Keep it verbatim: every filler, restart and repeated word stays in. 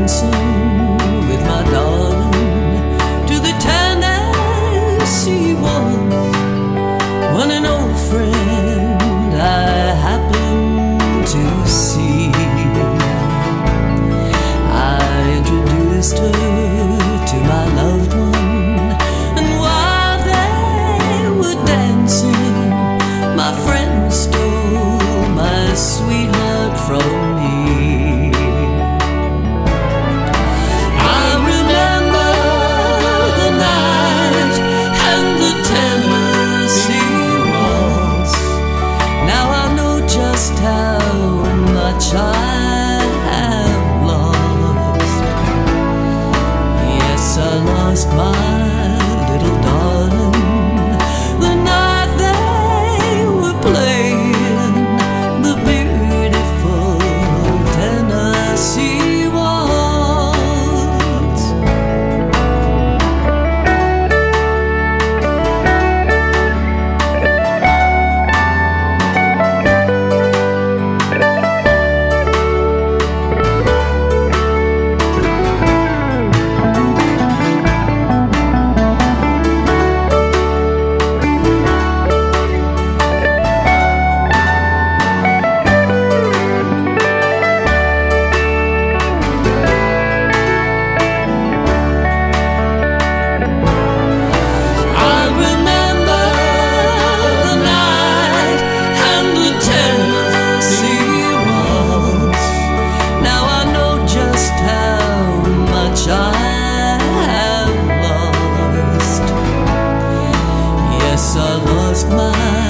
dancing with my darling to the Tennessee waltz, when an old friend I happened to see. I introduced her to my loved one, and while they were dancing, my friend stole my sweetheart from me. I remember the night and the Tennessee waltz. Now I know just how much I have lost. Yes, I lost my little darling the night they were playing the beautiful Tennessee waltz. I have lost. Yes, I lost my